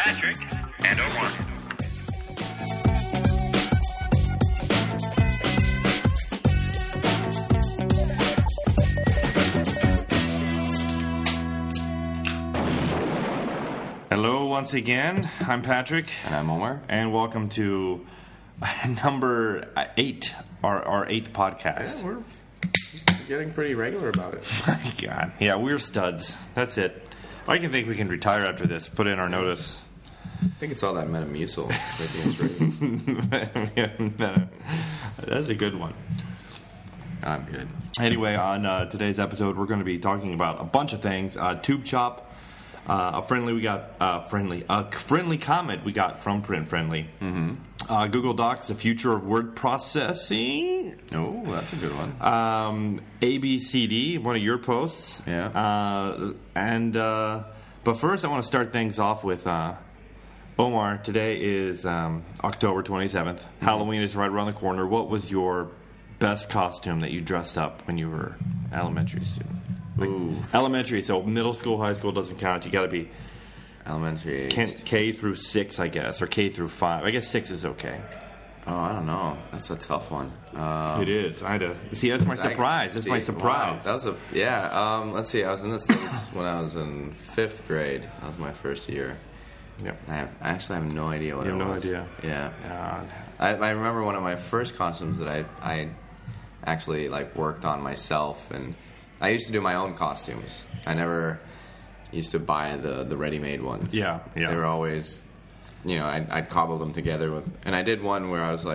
Patrick and Omar. Hello once again. I'm Patrick. And I'm Omar. And welcome to number 8, our 8th podcast. Yeah, we're getting pretty regular about it. My God. Yeah, we're studs. That's it. I can think we can retire after this. Put in our notice. I think it's all that Metamucil making us ready. That's a good one. I'm good. Anyway, on today's episode, we're going to be talking about a bunch of things. Tube Chop. A friendly comment we got from Print Friendly. Mm-hmm. Google Docs, the future of word processing. Oh, that's a good one. ABCD, one of your posts. Yeah. But first, I want to start things off with Omar. Today is October 27th. Mm-hmm. Halloween is right around the corner. What was your best costume that you dressed up when you were an elementary student? Ooh. Elementary, so middle school, high school doesn't count. You got to be elementary age. K through 6, I guess, or K through 5. I guess 6 is okay. Oh, I don't know. That's a tough one. It is. I had to see. That's my surprise. That's my surprise. Wow. That was let's see. I was in the States when I was in 5th grade. That was my first year. Yep. I actually have no idea what it was. You have no idea. Yeah. God. I remember one of my first costumes that I actually worked on myself, and I used to do my own costumes. I never used to buy the ready-made ones. Yeah. They were always, I'd cobble them together and I did one where I was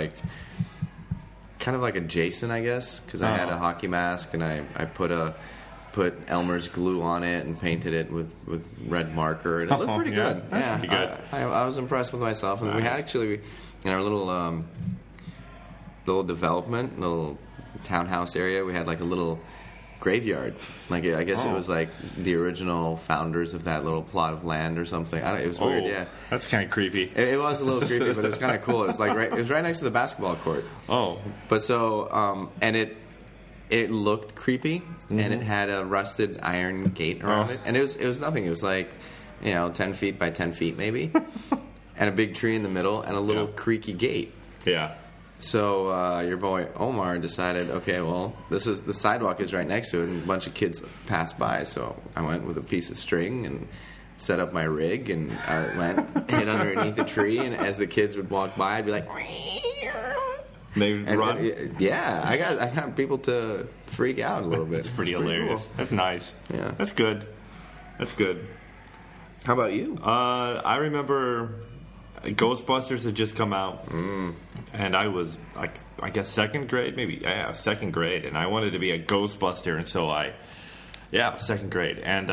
kind of like a Jason, I guess, because I had a hockey mask and I put Elmer's glue on it and painted it with red marker, and it looked pretty good. That's pretty good. I was impressed with myself, and we had actually in our little development, little townhouse area, we had a little graveyard. I guess it was the original founders of that little plot of land or something. It was weird. Yeah, that's kind of creepy. It was a little creepy, but it was kind of cool. It was it was right next to the basketball court. Oh, but so and it looked creepy, and it had a rusted iron gate around it, and it was nothing. It was 10 feet by 10 feet maybe, and a big tree in the middle, and a little creaky gate. Yeah. So your boy Omar decided, okay, well, the sidewalk is right next to it, and a bunch of kids passed by. So I went with a piece of string and set up my rig, and I hid underneath the tree. And as the kids would walk by, I'd be like, they would run. Yeah, I got people to freak out a little bit. It's pretty hilarious. Cool. That's nice. Yeah, that's good. That's good. How about you? I remember Ghostbusters had just come out, and I was I guess second grade, second grade, and I wanted to be a Ghostbuster, and so second grade, and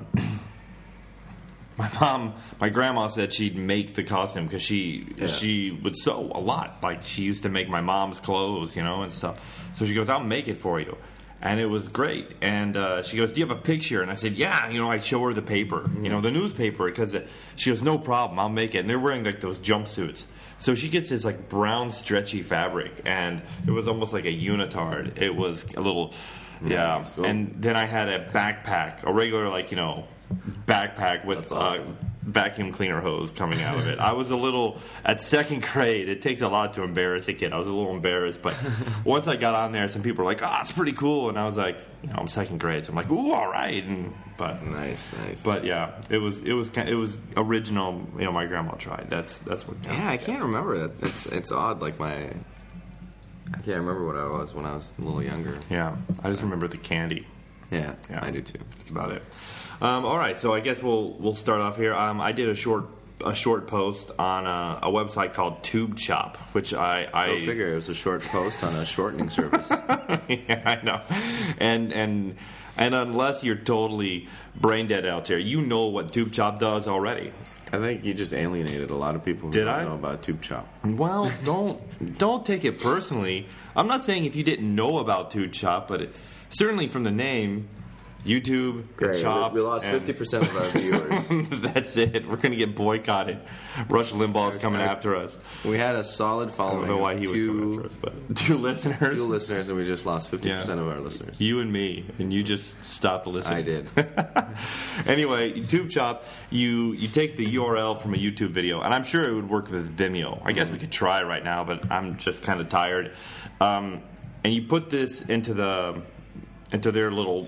my grandma said she'd make the costume because she would sew a lot, she used to make my mom's clothes, and stuff. So she goes, I'll make it for you. And it was great. And she goes, do you have a picture? And I said, yeah. I show her the paper, the newspaper, because she goes, no problem, I'll make it. And they're wearing those jumpsuits. So she gets this brown stretchy fabric, and it was almost like a unitard. It was a little, nice. Well, and then I had a backpack, a regular backpack with awesome. Vacuum cleaner hose coming out of it. I was at second grade, it takes a lot to embarrass a kid. I was a little embarrassed, but once I got on there, some people were like, it's pretty cool. And I was like, I'm second grade, so I'm like, ooh, all right. But nice. But yeah, it was original. My grandma tried. That's what. Yeah, I can't remember that. It's odd. I can't remember what I was when I was a little younger. Yeah, I just remember the candy. Yeah, I do too. That's about it. All right, so I guess we'll start off here. I did a short post on a website called Tube Chop, which I figure it was a short post on a shortening service. Yeah, I know, and unless you're totally brain dead out there, you know what Tube Chop does already. I think you just alienated a lot of people who don't know about Tube Chop. Well, don't take it personally. I'm not saying if you didn't know about Tube Chop, but certainly from the name, YouTube, Great. Chop. We lost 50% of our viewers. That's it. We're going to get boycotted. Rush Limbaugh's coming after us. We had a solid I following. don't know why he would come after us, but 2 listeners. 2 listeners, and we just lost 50% of our listeners. You and me, and you just stopped listening. I did. Anyway, YouTube Chop, you take the URL from a YouTube video, and I'm sure it would work with Vimeo. I guess we could try right now, but I'm just kind of tired. And you put this into their little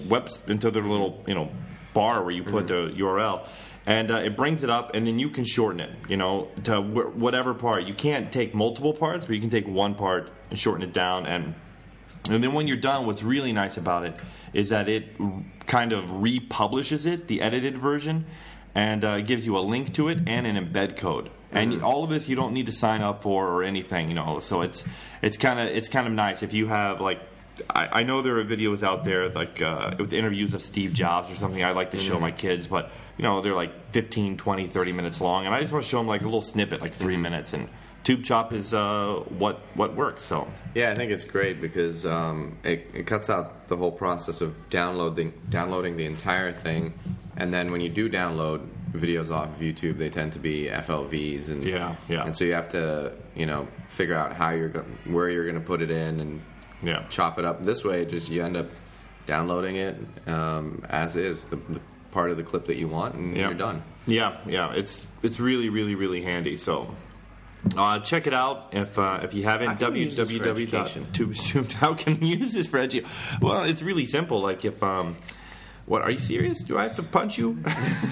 bar where you put the URL, and it brings it up, and then you can shorten it, to whatever part. You can't take multiple parts, but you can take one part and shorten it down, and then when you're done, what's really nice about it is that it kind of republishes it, the edited version, and gives you a link to it and an embed code. And all of this you don't need to sign up for or anything, So it's kind of nice if you have like. I know there are videos out there like with interviews of Steve Jobs or something I like to show my kids, but they're like 15, 20, 30 minutes long, and I just want to show them like a little snippet, like 3 minutes, and Tube Chop is what works. So yeah, I think it's great because it cuts out the whole process of downloading the entire thing, and then when you do download videos off of YouTube, they tend to be FLVs, and and so you have to figure out where you're going to put it in and chop it up. This way, just you end up downloading it as is, the part of the clip that you want, and you're done. Yeah, it's really, really, really handy. So check it out if you haven't. www.tubestube. How can you use this for education? Well, it's really simple. Like if what, are you serious? Do I have to punch you?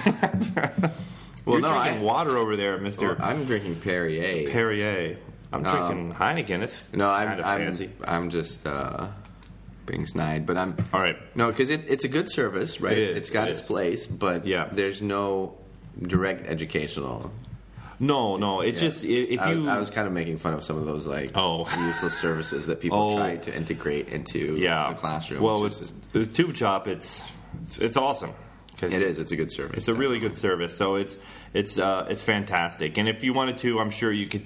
You're drinking water over there, Mister. Well, I'm drinking Perrier. Perrier. I'm drinking Heineken. It's kind of fancy. I'm just being snide, but I'm all right. No, because it's a good service, right? It's got its place, but there's no direct educational. No. It's just if you. I was kind of making fun of some of those useless services that people try to integrate into the classroom. Well, with Tube Chop, it's awesome. It is. It's a good service. It's a really good service. So it's fantastic. And if you wanted to, I'm sure you could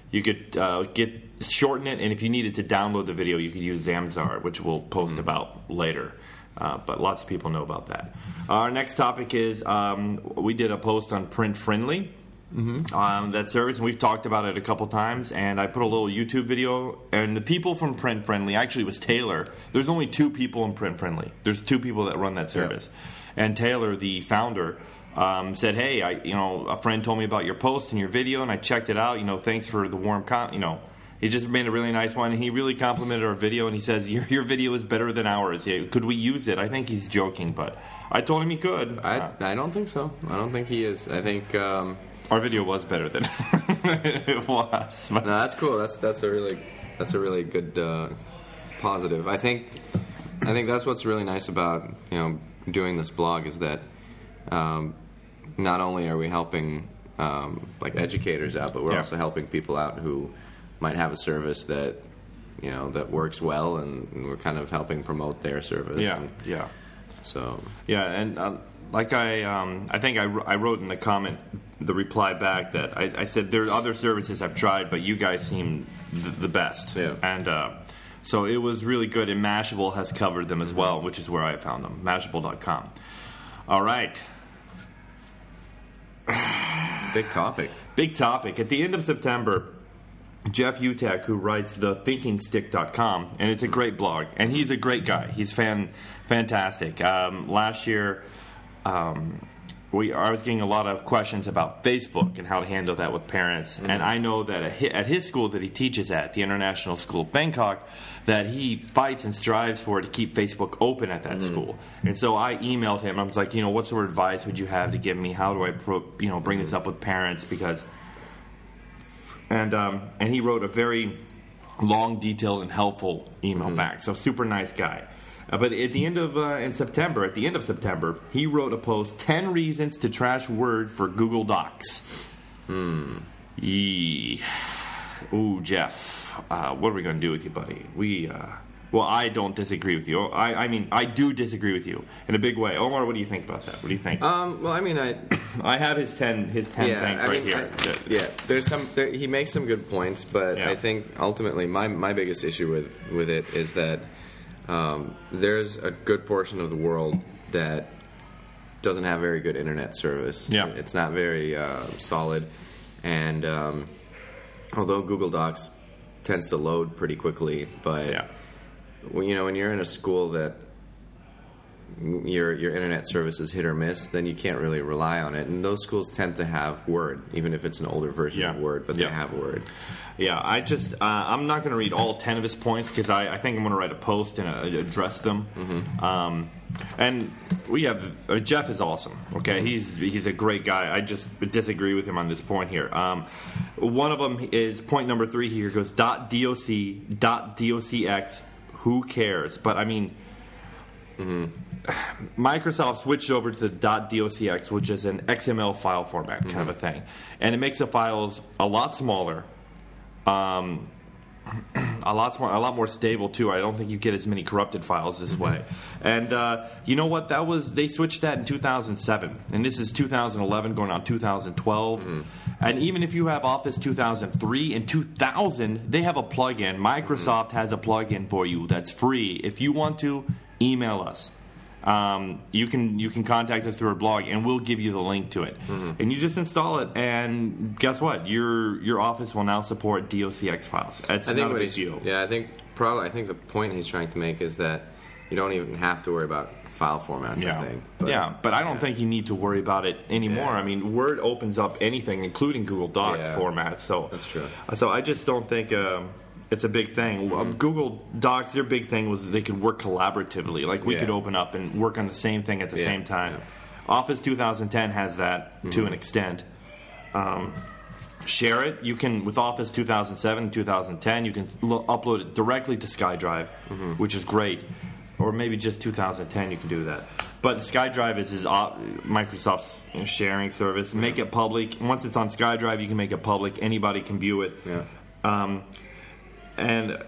shorten it. And if you needed to download the video, you could use Zamzar, which we'll post about later. But lots of people know about that. Our next topic is we did a post on Print Friendly. That service, and we've talked about it a couple times, and I put a little YouTube video, and the people from Print Friendly, actually it was Taylor. There's only 2 people in Print Friendly. There's 2 people that run that service. And Taylor, the founder, said, hey, a friend told me about your post and your video, and I checked it out. Thanks for the warm he just made a really nice one, and he really complimented our video, and he says, your video is better than ours. Could we use it? I think he's joking, but I told him he could. I don't think so. I don't think he is. I think... our video was better than it was. No, that's cool. That's a really good positive. I think that's what's really nice about doing this blog is that not only are we helping like educators out, but we're also helping people out who might have a service that that works well, and we're kind of helping promote their service. So and. Like I think I wrote in the comment, the reply back that I said there are other services I've tried, but you guys seem the best. Yeah. And so it was really good, and Mashable has covered them as well, which is where I found them, Mashable.com. All right. Big topic. At the end of September, Jeff Utek, who writes the ThinkingStick.com, and it's a great blog, and he's a great guy. He's fantastic. Last year... I was getting a lot of questions about Facebook and how to handle that with parents. And I know that at his school that he teaches at, the International School of Bangkok, that he fights and strives for to keep Facebook open at that school. And so I emailed him. I was like, what sort of advice would you have to give me? How do I bring this up with parents? Because and he wrote a very long, detailed, and helpful email back. So super nice guy. But at the end of September, he wrote a post, 10 reasons to trash Word for Google Docs. Ooh, Jeff, what are we going to do with you, buddy? Well, I don't disagree with you. I mean, I do disagree with you in a big way. Omar, what do you think about that? What do you think? Well, I mean, I have his 10 things right here. There's he makes some good points, but I think ultimately my biggest issue with it is that there's a good portion of the world that doesn't have very good internet service. Yeah. It's not very solid. And although Google Docs tends to load pretty quickly, but when you're in a school that your internet service is hit or miss, then you can't really rely on it. And those schools tend to have Word, even if it's an older version of Word, but they have Word. Yeah, I'm not going to read all 10 of his points because I think I'm going to write a post and address them. Mm-hmm. And we have Jeff is awesome. Okay, he's a great guy. I just disagree with him on this point here. One of them is point number 3 here goes .doc, .docx. Who cares? But I mean, Microsoft switched over to the .docx, which is an XML file format kind of a thing, and it makes the files a lot smaller. A lot more stable too. I don't think you get as many corrupted files this way. And you know what? They switched that in 2007, and this is 2011 going on 2012. And even if you have Office 2003 and 2000, they have a plugin. Microsoft has a plugin for you that's free. If you want to, email us. You can contact us through our blog, and we'll give you the link to it. And you just install it, and guess what? Your Office will now support DOCX files. That's not a big deal. Yeah, I think the point he's trying to make is that you don't even have to worry about file formats. Yeah. I think. But I don't think you need to worry about it anymore. Yeah. I mean, Word opens up anything, including Google Docs formats. So that's true. So I just don't think. It's a big thing. Google Docs, their big thing was they could work collaboratively. Like we could open up and work on the same thing at the same time. Yeah. Office 2010 has that to an extent. Share it. You can, with Office 2007, 2010, you can upload it directly to SkyDrive, which is great. Or maybe just 2010 you can do that. But SkyDrive is Microsoft's sharing service. Make it public. Once it's on SkyDrive, you can make it public. Anybody can view it. Yeah. And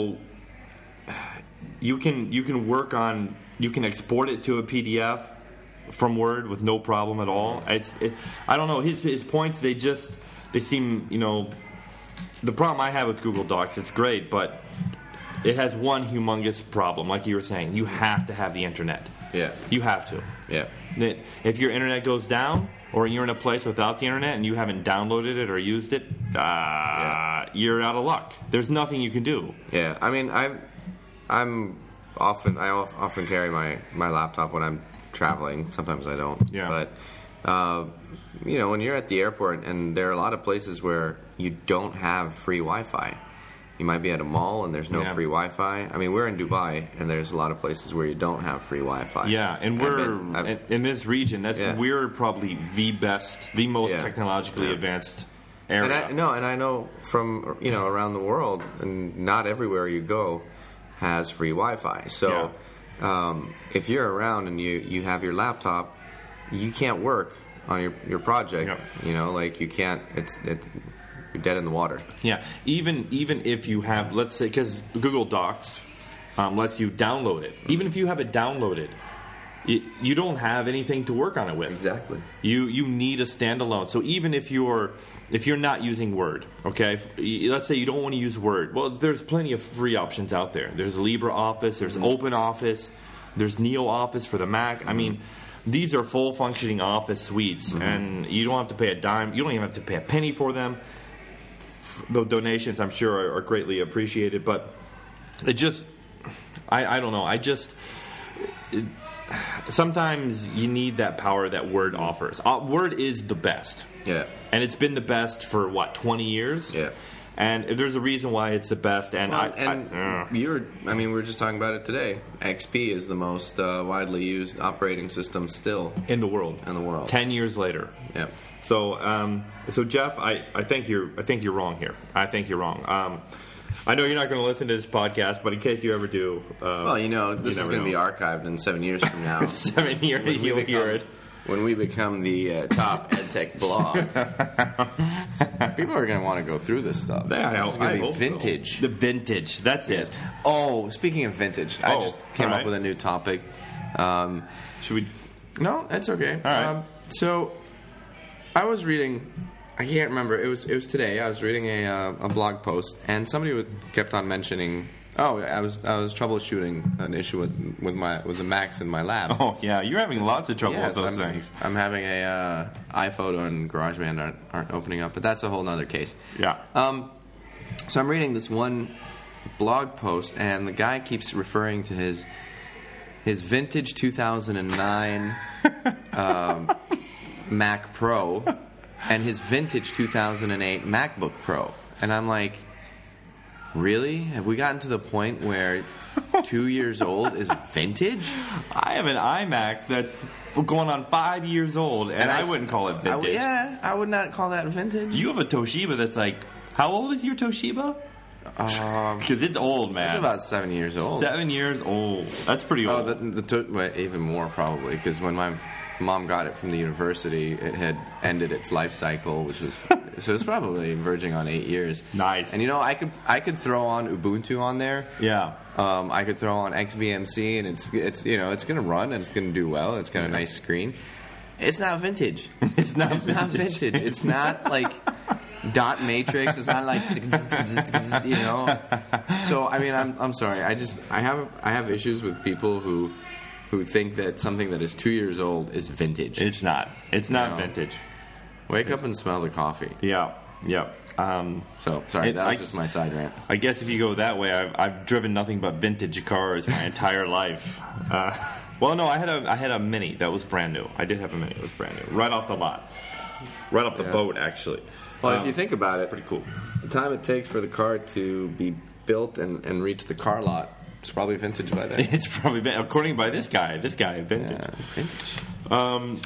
you can work on, you can export it to a PDF from Word with no problem at all. I don't know, his points, they seem, the problem I have with Google Docs, it's great, but it has one humongous problem. Like you were saying, you have to have the internet. Yeah. You have to. Yeah. If your internet goes down, or you're in a place without the internet and you haven't downloaded it or used it, you're out of luck. There's nothing you can do. Yeah, I mean, I often carry my laptop when I'm traveling. Sometimes I don't. Yeah. But when you're at the airport, and there are a lot of places where you don't have free Wi-Fi. You might be at a mall and there's no free Wi-Fi. I mean, we're in Dubai, and there's a lot of places where you don't have free Wi-Fi. Yeah, and we're in this region. We're probably the most technologically advanced area. And I know from around the world, and not everywhere you go has free Wi-Fi. So if you're around and you have your laptop, you can't work on your project. Yeah. Like you can't. You're dead in the water. Yeah, even if you have, let's say, because Google Docs lets you download it. Even if you have it downloaded, you don't have anything to work on it with. Exactly. You need a standalone. So even if you're not using Word, okay, let's say you don't want to use Word. Well, there's plenty of free options out there. There's LibreOffice, there's OpenOffice, there's NeoOffice for the Mac. I mean, these are full functioning Office suites, and you don't have to pay a dime. You don't even have to pay a penny for them. The donations, I'm sure, are greatly appreciated, but it just, I don't know. Sometimes you need that power that Word offers. Word is the best. Yeah. And it's been the best for, 20 years? Yeah. And there's a reason why it's the best. And we were just talking about it today. XP is the most widely used operating system still in the world. 10 years later. Yeah. So Jeff, I think you're wrong here. I think you're wrong. I know you're not going to listen to this podcast, but in case you ever do, this is going to be archived in 7 years from now. 7 years, you'll hear it. When we become the top EdTech blog, people are going to want to go through this stuff. It's going to be vintage. So. The vintage. That's it. Oh, speaking of vintage, I just came up with a new topic. Should we? No, that's okay. All right. So I was reading. I can't remember. It was today. I was reading a blog post, and somebody kept on mentioning Oh, I was troubleshooting an issue with the Macs in my lab. Oh yeah, you're having lots of trouble with those things. I'm having a iPhoto and GarageBand aren't opening up, but that's a whole other case. Yeah. So I'm reading this one blog post, and the guy keeps referring to his vintage 2009 Mac Pro and his vintage 2008 MacBook Pro, and I'm like, really? Have we gotten to the point where 2 years old is vintage? I have an iMac that's going on 5 years old, and I wouldn't call it vintage. I would not call that vintage. You have a Toshiba that's like, how old is your Toshiba? Because it's old, man. It's about 7 years old. 7 years old. That's pretty old. Well, even more probably, because when my mom got it from the university, it had ended its life cycle, which was so it's probably verging on 8 years. Nice. And I could throw on Ubuntu on there. Yeah. I could throw on XBMC, and it's going to run and it's going to do well. It's got a nice screen. It's not vintage. It's not vintage. It's not like dot matrix. It's not like So I mean, I'm sorry. I have issues with people who think that something that is 2 years old is vintage. It's not. It's not vintage. Wake up and smell the coffee. Yeah. So sorry, that was just my side rant. I guess if you go that way, I've driven nothing but vintage cars my entire life. Well, no, I had a Mini that was brand new. I did have a Mini. It was brand new, right off the lot, right off the boat, actually. Well, if you think about it, pretty cool. The time it takes for the car to be built and reach the car lot, it's probably vintage by then. It's probably according by this guy, vintage. Yeah, vintage.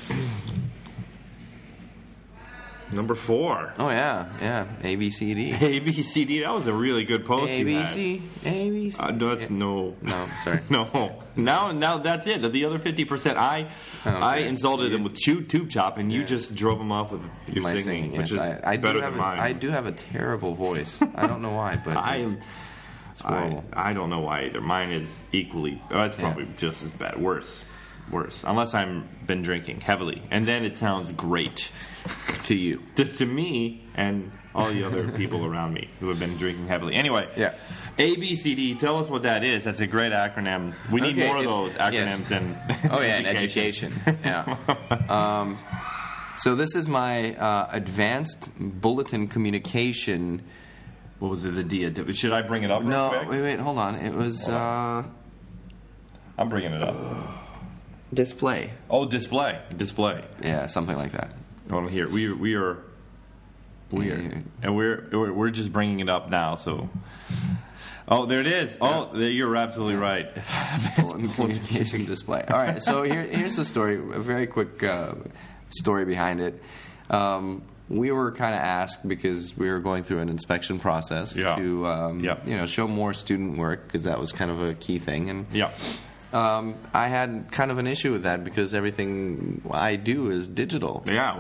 Number 4. Oh yeah, ABCD. ABCD. That was a really good post. ABC. That's no, sorry. No. Now that's it. The other 50%, I insulted him with Tube Chop, and you just drove him off with your my singing, yes. which is better than mine. I do have a terrible voice. I don't know why, but it's horrible. I don't know why either. Mine is equally. It's probably just as bad. Worse. Unless I've been drinking heavily, and then it sounds great. To you. To me and all the other people around me who have been drinking heavily. Anyway, ABCD, tell us what that is. That's a great acronym. We need more of those acronyms in in education. Yeah. So this is my advanced bulletin communication. What was it, the D? Should I bring it up real quick? Wait, hold on. It was... I'm bringing it up. Display. Oh, display. Yeah, something like that. Oh, here we are, and we're just bringing it up now. So, there it is. Oh, you're absolutely right. Communication display. All right. So here's the story. A very quick story behind it. We were kind of asked because we were going through an inspection process to show more student work, because that was kind of a key thing. And I had kind of an issue with that because everything I do is digital. Yeah,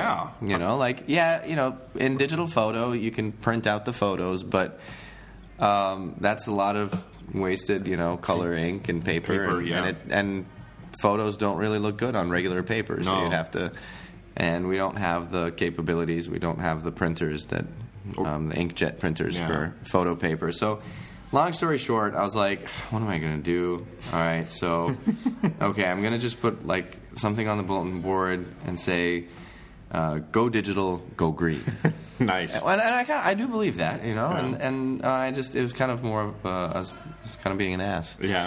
well, in digital photo, you can print out the photos, but that's a lot of wasted, color ink and paper and photos don't really look good on regular paper. So you'd have to, and we don't have the capabilities. We don't have the printers that, the inkjet printers for photo paper. So, long story short, I was like, what am I going to do? All right, so, okay, I'm going to just put, something on the bulletin board and say, go digital, go green. Nice. And I do believe that, and it was kind of more of us kind of being an ass. Yeah.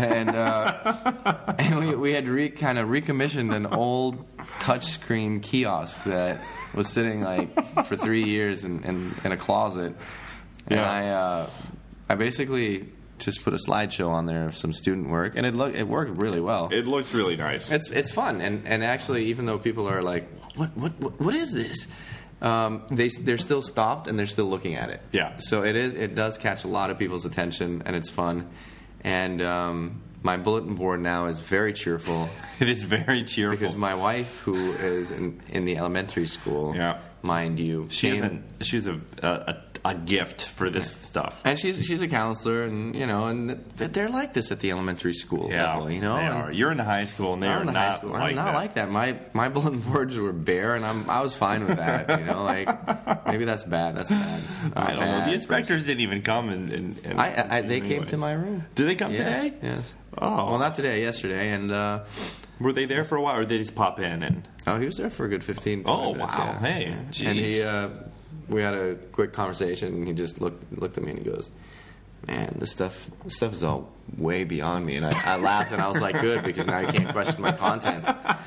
And we had recommissioned an old touchscreen kiosk that was sitting for 3 years in a closet. And I basically just put a slideshow on there of some student work, and it worked really well. It looks really nice. It's fun, and actually, even though people are like, what is this? They're still stopped and they're still looking at it. Yeah. So it does catch a lot of people's attention, and it's fun. And my bulletin board now is very cheerful. It is very cheerful because my wife, who is in the elementary school, mind you, she's a gift for this stuff. And she's a counselor, and they're like this at the elementary school level. They are. You're in high school, and they're not like that. I'm not like that. My bulletin boards were bare, and I was fine with that. Maybe that's bad. That's bad. I don't know. The inspectors didn't even come and they came to my room. Did they come Yes, today? yes. Oh. Well, not today. Yesterday, and Were they there for a while, or did they just pop in and? he was there for a good 15 Oh, minutes. wow. Yeah. Hey, And jeez. we had a quick conversation, and he just looked at me and he goes, "Man, this stuff is all way beyond me." And I laughed and I was like, "Good, because now you can't question my content."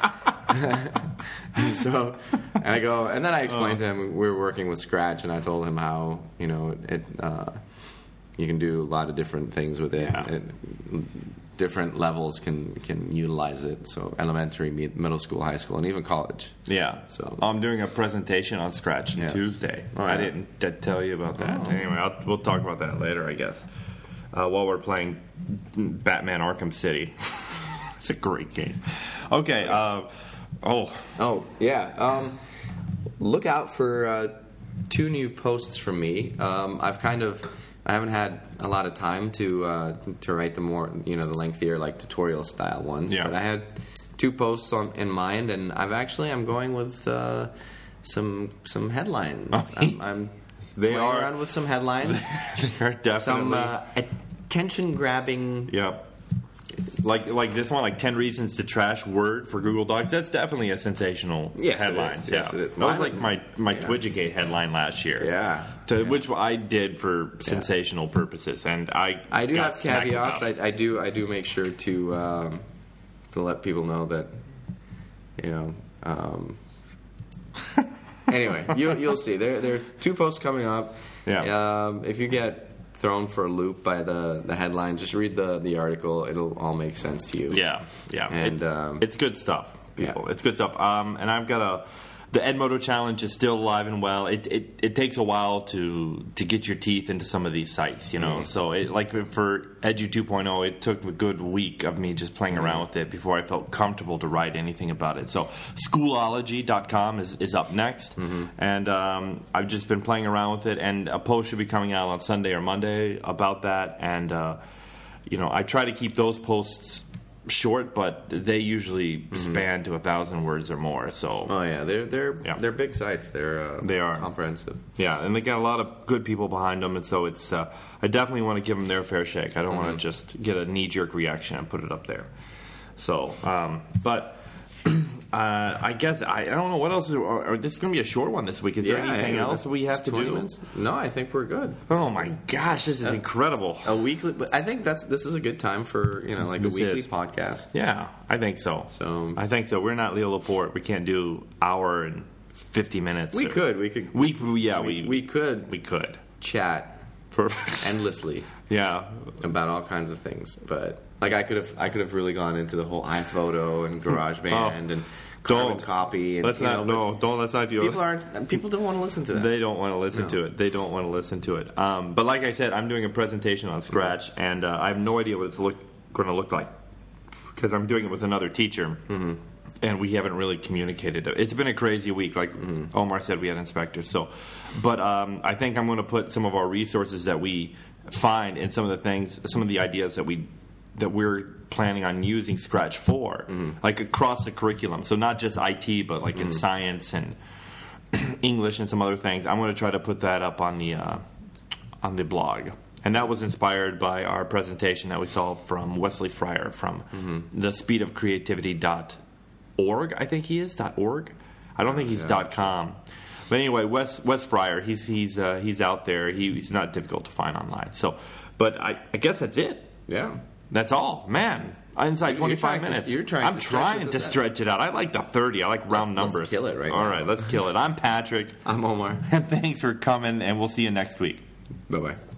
and then I explained to him we were working with Scratch, and I told him how it you can do a lot of different things with it. Yeah. Different levels can utilize it. So elementary, middle school, high school, and even college. Yeah. So I'm doing a presentation on Scratch on Tuesday. Oh, yeah. I didn't tell you about that. Anyway, we'll talk about that later, I guess. While we're playing Batman Arkham City. It's a great game. Okay. Look out for 2 new posts from me. I haven't had a lot of time to write the more, the lengthier, like tutorial style ones. Yeah. But I had 2 posts in mind, and I'm going with some headlines. I'm playing around with some headlines. They are definitely Some attention grabbing. Yeah. Like this one, like 10 reasons to trash Word for Google Docs. That's definitely a sensational headline. Yes, it is. That was like my Twidgegate headline last year. Yeah. Which I did for sensational purposes, and I do got have snacked caveats. about. I do make sure to let people know that anyway, you'll see. There are 2 posts coming up. Yeah. If you get thrown for a loop by the headline, just read the article. It'll all make sense to you. Yeah. And it's good stuff, people. Yeah. It's good stuff. And I've got the Edmodo Challenge is still alive and well. It takes a while to get your teeth into some of these sites, So like for Edu 2.0, it took a good week of me just playing around with it before I felt comfortable to write anything about it. So Schoolology.com is up next, and I've just been playing around with it. And a post should be coming out on Sunday or Monday about that. And I try to keep those posts short, but they usually span to 1,000 words or more. So they're big sites. They are comprehensive. Yeah, and they got a lot of good people behind them, and so it's I definitely want to give them their fair shake. I don't want to just get a knee-jerk reaction and put it up there. So, but I guess I don't know what else. This is going to be a short one this week. Is there anything else we have to do? Minutes? No, I think we're good. Oh my gosh, this is incredible. A weekly, but I think this is a good time for like a weekly podcast. Yeah, I think so. I think so. We're not Leo Laporte. We can't do hour and 50 minutes. We could chat for endlessly. Yeah, about all kinds of things, but like I could have really gone into the whole iPhoto and GarageBand and carbon copy. And, let's not do People don't want to listen to that. They don't want to listen to it. They don't want to listen to it. But like I said, I'm doing a presentation on Scratch, and I have no idea what it's going to look like because I'm doing it with another teacher. And we haven't really communicated. It's been a crazy week. Like Omar said, we had inspectors. But I think I'm going to put some of our resources that we find and some of the ideas that we're planning on using Scratch for, like across the curriculum. So not just IT, but like in science and English and some other things. I'm going to try to put that up on the blog. And that was inspired by our presentation that we saw from Wesley Fryer from the speedofcreativity.org. I think he is .org. I don't think he's .com. But anyway, Wes Fryer, he's out there. He's not difficult to find online. So, but I guess that's it. Yeah. That's all, man. Inside 25 minutes. I'm trying to stretch it out. I like the 30. I like round numbers. Let's kill it right now. All right, let's kill it. I'm Patrick. I'm Omar. And thanks for coming, and we'll see you next week. Bye-bye.